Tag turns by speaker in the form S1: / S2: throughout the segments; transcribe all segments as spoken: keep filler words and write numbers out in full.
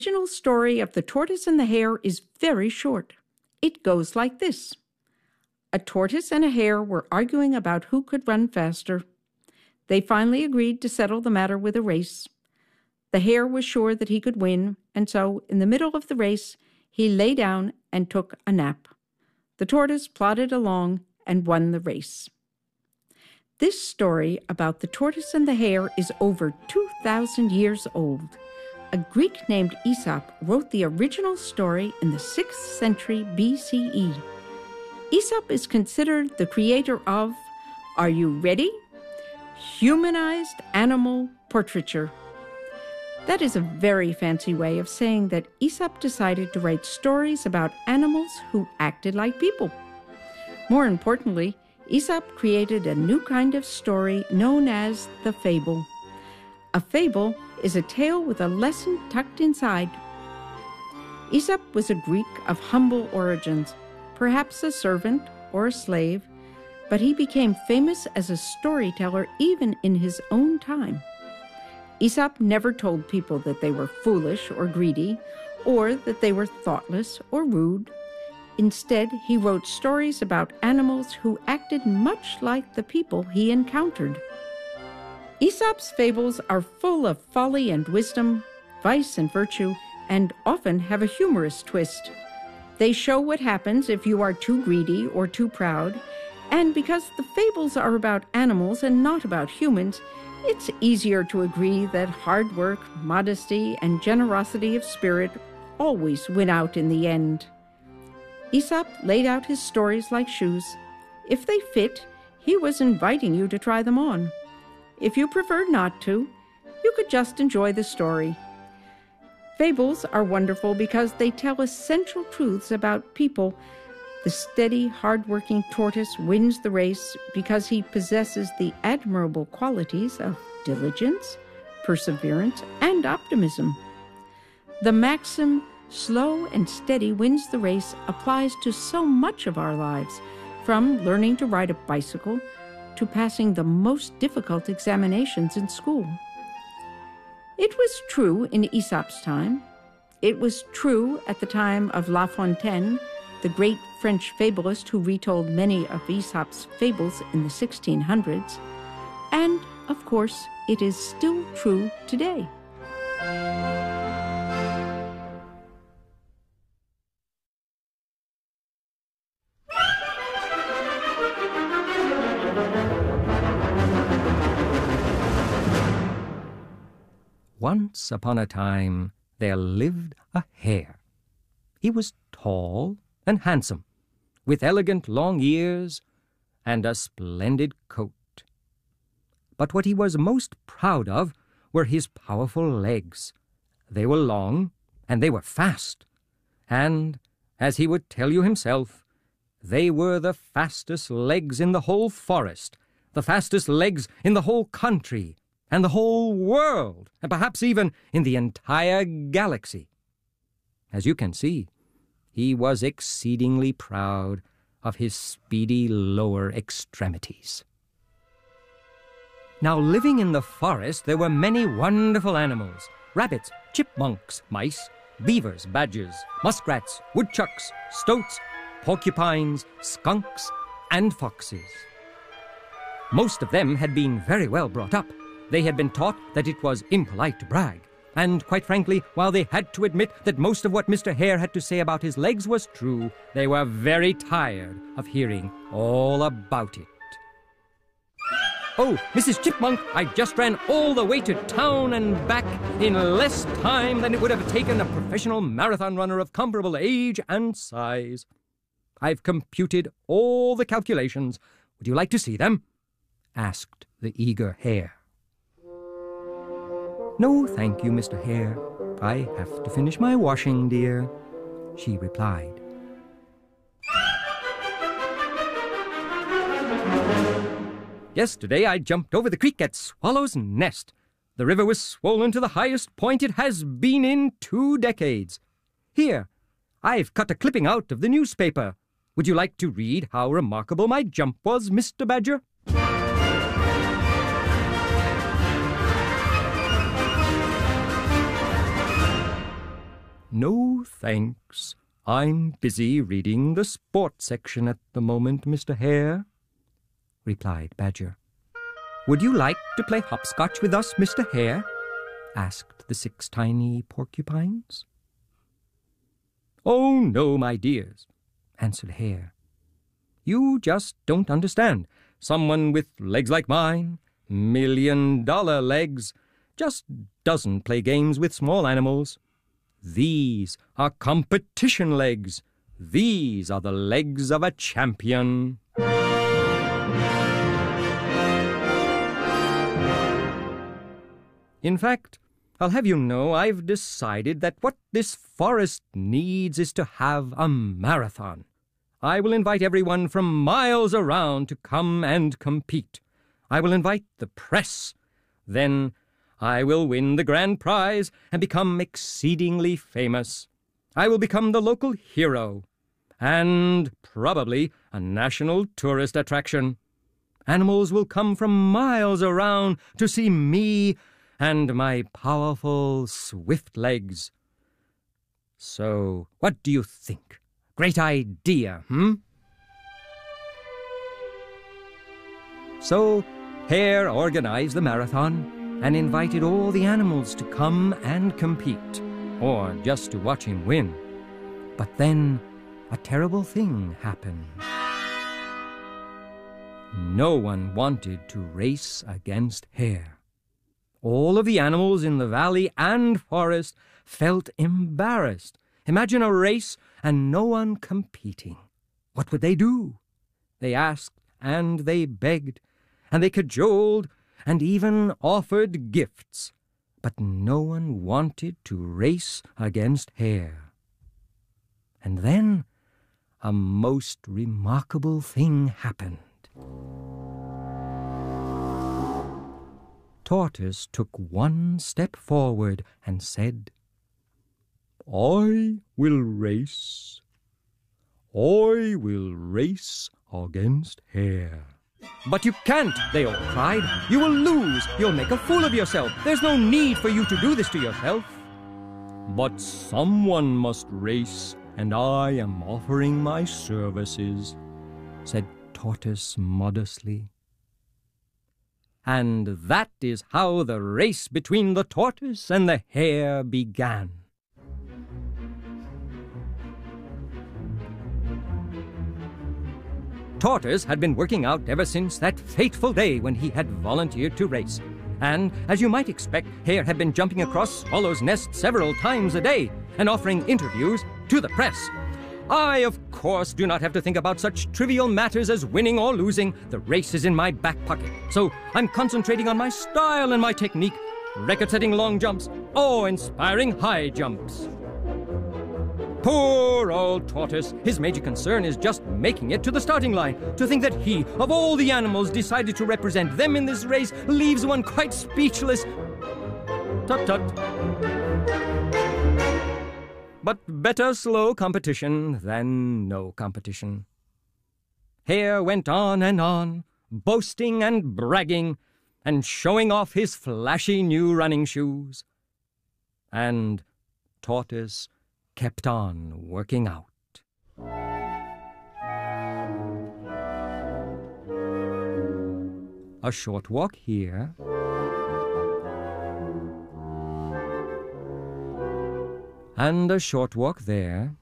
S1: original story of the tortoise and the hare is very short. It goes like this. A tortoise and a hare were arguing about who could run faster. They finally agreed to settle the matter with a race. The hare was sure that he could win, and so, in the middle of the race, he lay down and took a nap. The tortoise plodded along and won the race. This story about the tortoise and the hare is over two thousand years old. A Greek named Aesop wrote the original story in the sixth century B C E. Aesop is considered the creator of, are you ready? Humanized animal portraiture. That is a very fancy way of saying that Aesop decided to write stories about animals who acted like people. More importantly, Aesop created a new kind of story known as the fable. A fable is a tale with a lesson tucked inside. Aesop was a Greek of humble origins, perhaps a servant or a slave, but he became famous as a storyteller even in his own time. Aesop never told people that they were foolish or greedy, or that they were thoughtless or rude. Instead, he wrote stories about animals who acted much like the people he encountered. Aesop's fables are full of folly and wisdom, vice and virtue, and often have a humorous twist. They show what happens if you are too greedy or too proud, and because the fables are about animals and not about humans, it's easier to agree that hard work, modesty, and generosity of spirit always win out in the end. Aesop laid out his stories like shoes. If they fit, he was inviting you to try them on. If you preferred not to, you could just enjoy the story. Fables are wonderful because they tell essential truths about people. The steady, hard-working tortoise wins the race because he possesses the admirable qualities of diligence, perseverance, and optimism. The maxim, slow and steady wins the race, applies to so much of our lives, from learning to ride a bicycle to passing the most difficult examinations in school. It was true in Aesop's time. It was true at the time of La Fontaine, the great French fabulist who retold many of Aesop's fables in the sixteen hundreds. And, of course, it is still true today.
S2: Once upon a time, there lived a hare. He was tall and handsome, with elegant long ears and a splendid coat. But what he was most proud of were his powerful legs. They were long, and they were fast, and, as he would tell you himself, they were the fastest legs in the whole forest, the fastest legs in the whole country, and the whole world, and perhaps even in the entire galaxy. As you can see, he was exceedingly proud of his speedy lower extremities. Now, living in the forest, there were many wonderful animals: rabbits, chipmunks, mice, beavers, badgers, muskrats, woodchucks, stoats, porcupines, skunks, and foxes. Most of them had been very well brought up. They had been taught that it was impolite to brag. And, quite frankly, while they had to admit that most of what Mister Hare had to say about his legs was true, they were very tired of hearing all about it. Oh, Missus Chipmunk, I just ran all the way to town and back in less time than it would have taken a professional marathon runner of comparable age and size. I've computed all the calculations. Would you like to see them? Asked the eager hare. No, thank you, Mister Hare. I have to finish my washing, dear, she replied. Yesterday I jumped over the creek at Swallow's Nest. The river was swollen to the highest point it has been in two decades. Here, I've cut a clipping out of the newspaper. Would you like to read how remarkable my jump was, Mister Badger? "No, thanks. I'm busy reading the sports section at the moment, Mister Hare," replied Badger. "Would you like to play hopscotch with us, Mister Hare?" asked the six tiny porcupines. "Oh, no, my dears," answered Hare. "You just don't understand. Someone with legs like mine, million-dollar legs, just doesn't play games with small animals. These are competition legs. These are the legs of a champion." In fact, I'll have you know I've decided that what this forest needs is to have a marathon. I will invite everyone from miles around to come and compete. I will invite the press. Then I will win the grand prize and become exceedingly famous. I will become the local hero and probably a national tourist attraction. Animals will come from miles around to see me and my powerful, swift legs. So, what do you think? Great idea, hmm? So, Hare organized the marathon and invited all the animals to come and compete, or just to watch him win. But then a terrible thing happened. No one wanted to race against Hare. All of the animals in the valley and forest felt embarrassed. Imagine a race and no one competing. What would they do? They asked and they begged, and they cajoled and even offered gifts. But no one wanted to race against Hare. And then a most remarkable thing happened. Tortoise took one step forward and said, "I will race. I will race against Hare." "But you can't," they all cried. "You will lose. You'll make a fool of yourself. There's no need for you to do this to yourself." "But someone must race, and I am offering my services," said Tortoise modestly. And that is how the race between the tortoise and the hare began. Tortoise had been working out ever since that fateful day when he had volunteered to race. And, as you might expect, Hare had been jumping across Swallow's nest several times a day and offering interviews to the press. I, of course, do not have to think about such trivial matters as winning or losing. The race is in my back pocket. So I'm concentrating on my style and my technique, record-setting long jumps, or inspiring high jumps. Poor old Tortoise. His major concern is just making it to the starting line. To think that he, of all the animals, decided to represent them in this race leaves one quite speechless. Tut-tut. But better slow competition than no competition. Hare went on and on, boasting and bragging, and showing off his flashy new running shoes. And Tortoise kept on working out. A short walk here, and a short walk there.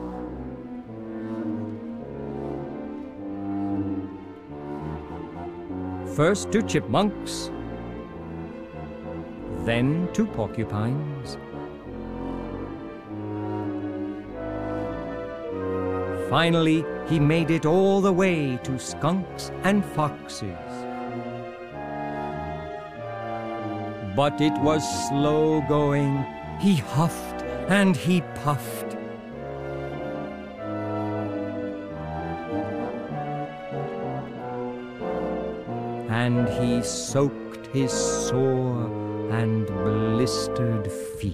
S2: First to chipmunks, then to porcupines. Finally, he made it all the way to skunks and foxes. But it was slow going. He huffed and he puffed. And he soaked his sore and blistered feet.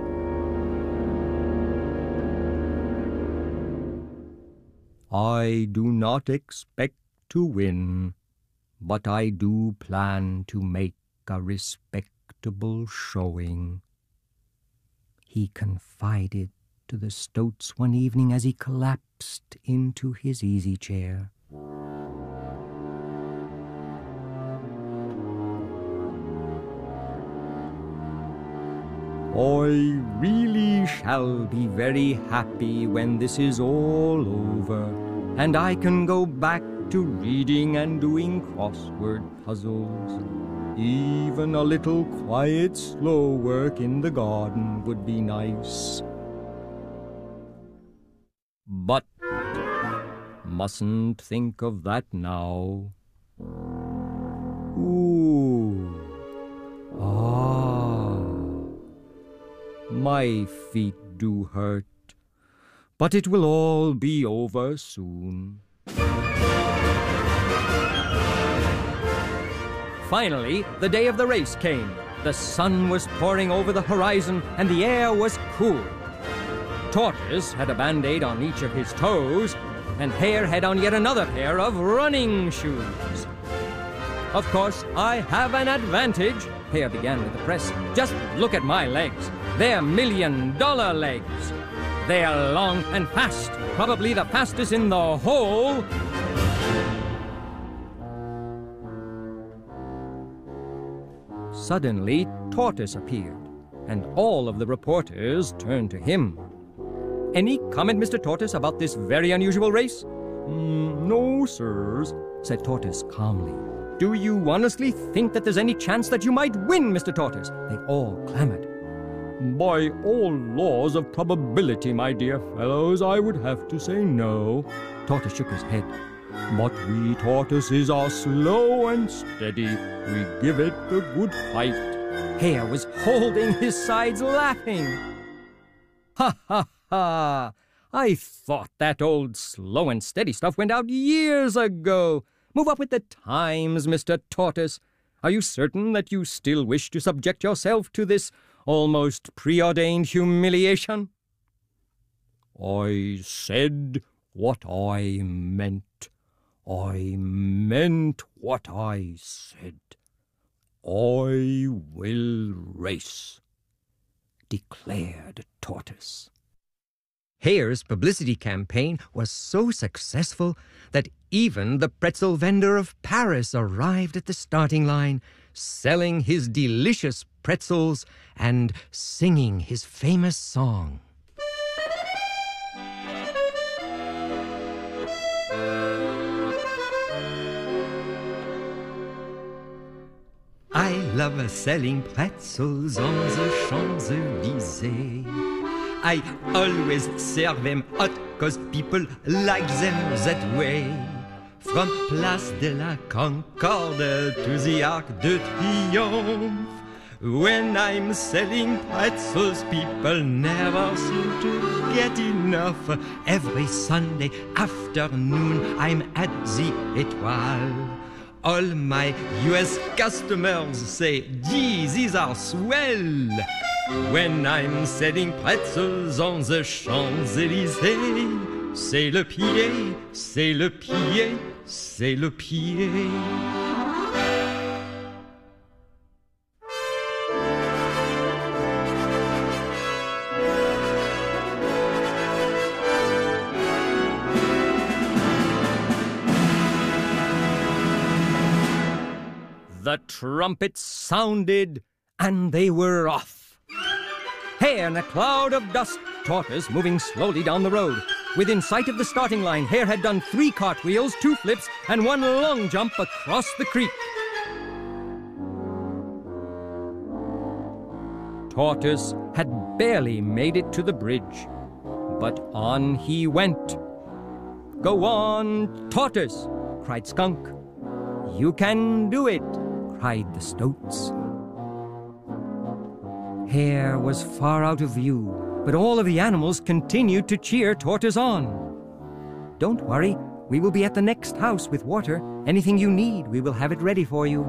S2: I do not expect to win, but I do plan to make a respectable showing, he confided to the stoats one evening as he collapsed into his easy chair. I really shall be very happy when this is all over, and I can go back to reading and doing crossword puzzles. Even a little quiet, slow work in the garden would be nice. But mustn't think of that now. Ooh. Ah. My feet do hurt, but it will all be over soon. Finally, the day of the race came. The sun was pouring over the horizon, and the air was cool. Tortoise had a band-aid on each of his toes, and Hare had on yet another pair of running shoes. Of course, I have an advantage, Hare began with the press. Just look at my legs. They're million-dollar legs. They are long and fast, probably the fastest in the whole... Suddenly, Tortoise appeared, and all of the reporters turned to him. Any comment, Mister Tortoise, about this very unusual race? Mm, no, sirs, said Tortoise calmly. Do you honestly think that there's any chance that you might win, Mister Tortoise? They all clamored. By all laws of probability, my dear fellows, I would have to say no. Tortoise shook his head. But we tortoises are slow and steady. We give it the good fight. Hare was holding his sides laughing. Ha ha ha! I thought that old slow and steady stuff went out years ago. Move up with the times, Mister Tortoise. Are you certain that you still wish to subject yourself to this almost preordained humiliation? I said what I meant. I meant what I said. I will race, declared Tortoise. Hare's publicity campaign was so successful that even the pretzel vendor of Paris arrived at the starting line, selling his delicious pretzels and singing his famous song. I love selling pretzels on the Champs-Élysées. I always serve them hot, cause people like them that way. From Place de la Concorde to the Arc de Triomphe. When I'm selling pretzels, people never seem to get enough. Every Sunday afternoon, I'm at the Étoile. All my U S customers say, gee, these are swell. When I'm selling pretzels on the Champs-Élysées, c'est le pied, c'est le pied, c'est le pied. The trumpet sounded, and they were off. Hare in a cloud of dust, Tortoise moving slowly down the road. Within sight of the starting line, Hare had done three cartwheels, two flips, and one long jump across the creek. Tortoise had barely made it to the bridge, but on he went. Go on, Tortoise, cried Skunk. You can do it, cried the Stoats. Hare was far out of view, but all of the animals continued to cheer Tortoise on. Don't worry, we will be at the next house with water. Anything you need, we will have it ready for you.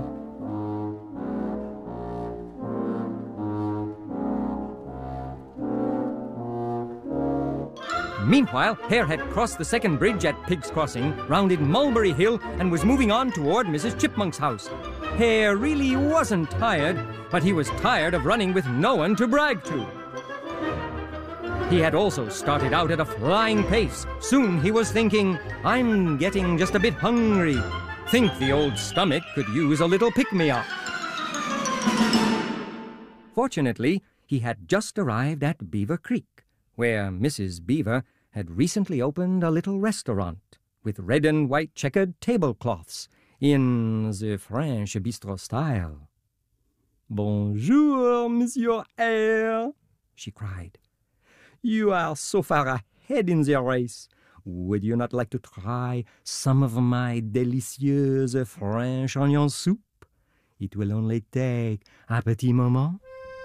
S2: Meanwhile, Hare had crossed the second bridge at Pig's Crossing, rounded Mulberry Hill, and was moving on toward Missus Chipmunk's house. Hare really wasn't tired, but he was tired of running with no one to brag to. He had also started out at a flying pace. Soon he was thinking, I'm getting just a bit hungry. Think the old stomach could use a little pick-me-up. Fortunately, he had just arrived at Beaver Creek, where Missus Beaver had recently opened a little restaurant with red and white checkered tablecloths in the French bistro style. "Bonjour, Monsieur Hare," she cried. "You are so far ahead in the race. Would you not like to try some of my delicious French onion soup? It will only take a petit moment."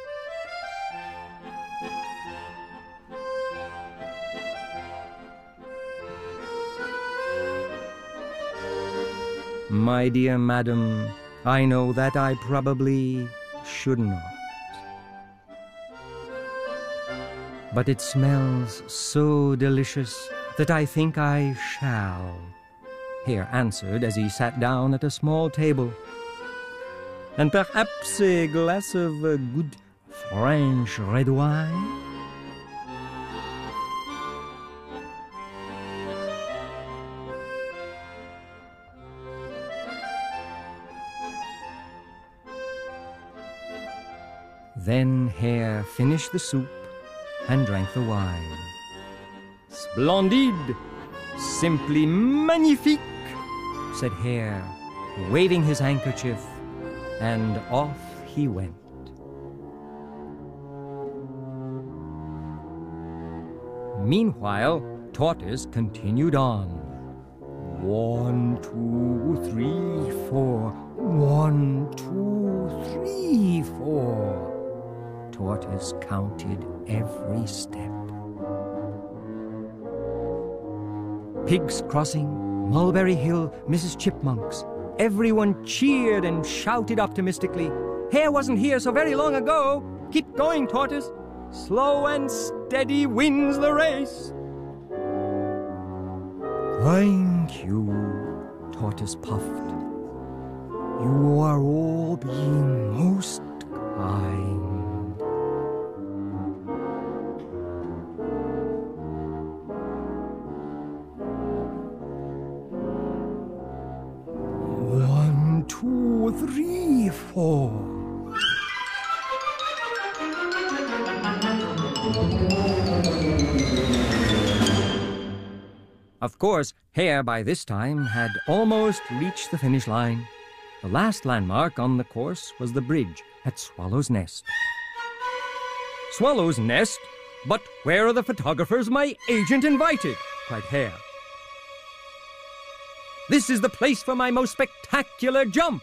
S2: "My dear madam, I know that I probably should not. But it smells so delicious that I think I shall," Hare answered as he sat down at a small table. "And perhaps a glass of uh, good French red wine?" Then Hare finished the soup and drank the wine. "Splendide! Simply magnifique!" said Hare, waving his handkerchief, and off he went. Meanwhile, Tortoise continued on. One, two, three, four. One, two, three, four. Tortoise counted every step. Pigs Crossing, Mulberry Hill, Missus Chipmunk's. Everyone cheered and shouted optimistically. "Hare wasn't here so very long ago. Keep going, Tortoise. Slow and steady wins the race." "Thank you," Tortoise puffed. "You are all being most kind." One, two, three, four. Of course, Hare by this time had almost reached the finish line. The last landmark on the course was the bridge at Swallow's Nest. "Swallow's Nest? But where are the photographers my agent invited?" cried Hare. "This is the place for my most spectacular jump.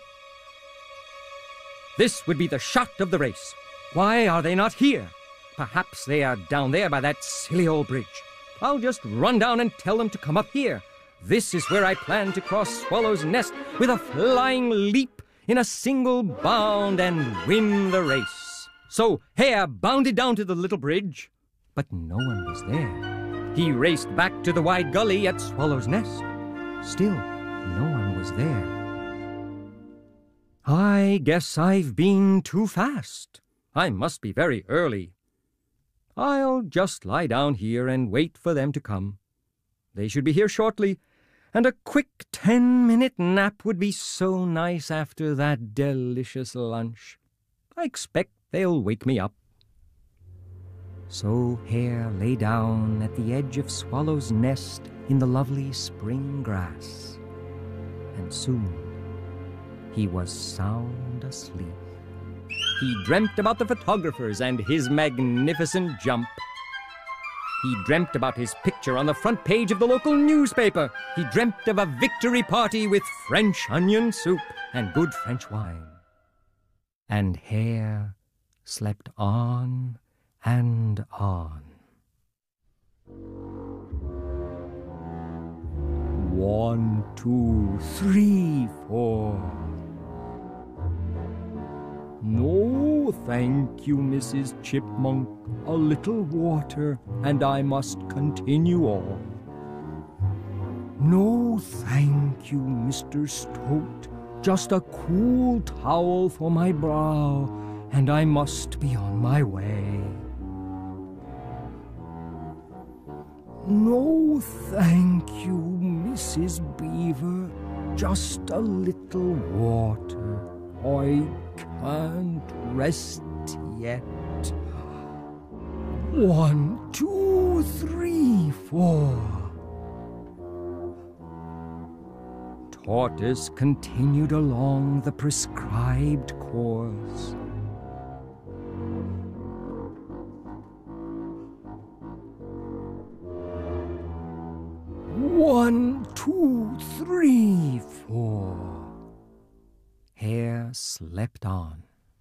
S2: This would be the shot of the race. Why are they not here? Perhaps they are down there by that silly old bridge. I'll just run down and tell them to come up here. This is where I plan to cross Swallow's Nest with a flying leap in a single bound and win the race." So Hare bounded down to the little bridge, but no one was there. He raced back to the wide gully at Swallow's Nest. Still, no one was there. "I guess I've been too fast. I must be very early. I'll just lie down here and wait for them to come. They should be here shortly, and a quick ten-minute nap would be so nice after that delicious lunch. I expect they'll wake me up." So Hare lay down at the edge of Swallow's Nest in the lovely spring grass, and soon he was sound asleep. He dreamt about the photographers and his magnificent jump. He dreamt about his picture on the front page of the local newspaper. He dreamt of a victory party with French onion soup and good French wine. And Hare slept on and on. One, two, three, four. "No, thank you, Missus Chipmunk. A little water, and I must continue on." "No, thank you, Mister Stoat. Just a cool towel for my brow, and I must be on my way." No, thank you, Missus Beaver. Just a little water. I can't rest yet. One, two, three, four. Tortoise continued along the prescribed course. One, two, three, four. Hare slept on.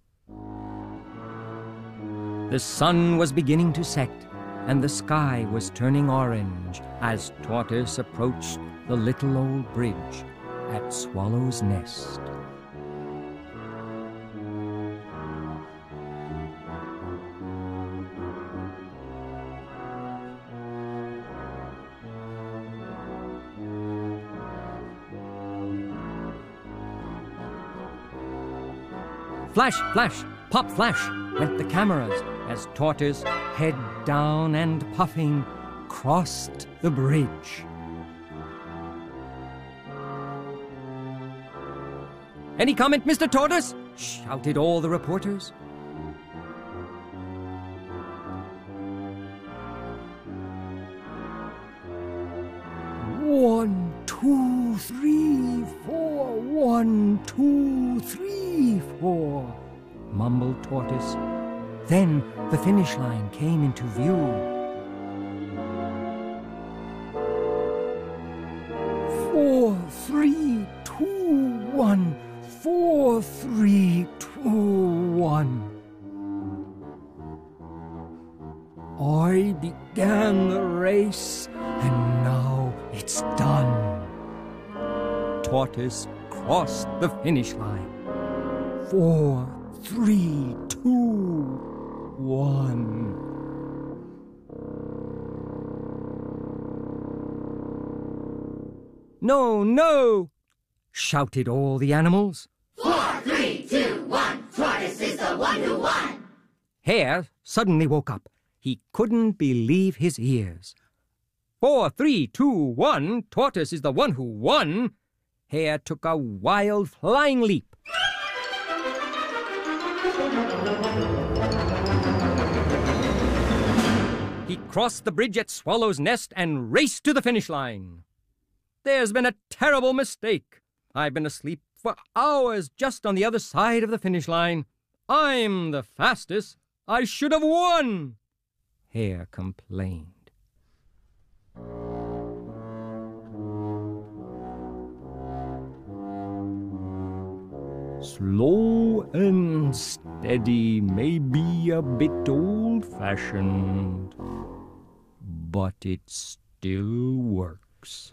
S2: The sun was beginning to set, and the sky was turning orange as Tortoise approached the little old bridge at Swallow's Nest. Flash, flash, pop, flash went the cameras as Tortoise, head down and puffing, crossed the bridge. Any comment, Mister Tortoise? Shouted all the reporters. One, two, three, four. One, two, three, four, mumbled Tortoise. Then the finish line came into view. Four, three, two, one. Four, three, two, one. I began the race, and now it's done. Tortoise crossed the finish line. Four, three, two, one. No, no! Shouted all the animals.
S3: Four, three, two, one. Tortoise is the one who won.
S2: Hare suddenly woke up. He couldn't believe his ears. Four, three, two, one. Tortoise is the one who won. Hare took a wild flying leap. He crossed the bridge at Swallow's Nest and raced to the finish line. There's been a terrible mistake. I've been asleep for hours just on the other side of the finish line. I'm the fastest. I should have won, Hare complained. Slow and steady may be a bit old-fashioned, but it still works.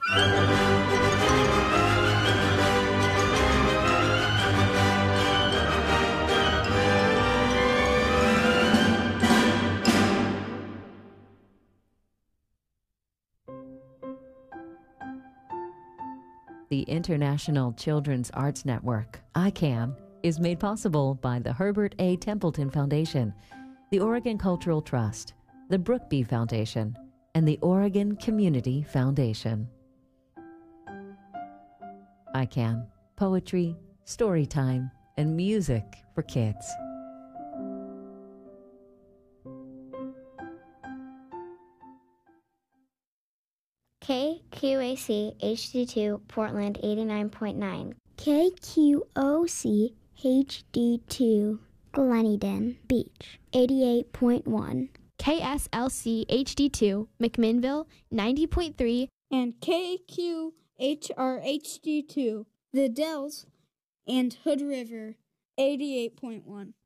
S4: The International Children's Arts Network, I CAN, is made possible by the Herbert A. Templeton Foundation, the Oregon Cultural Trust, the Brookby Foundation, and the Oregon Community Foundation. I CAN, poetry, story time, and music for kids.
S5: K Q A C H D two Portland eighty-nine point nine. K Q O C H D two Gleneden Beach eighty-eight point one.
S6: K S L C H D two McMinnville ninety point three.
S7: And K Q H R H D two The Dells and Hood River eighty-eight point one.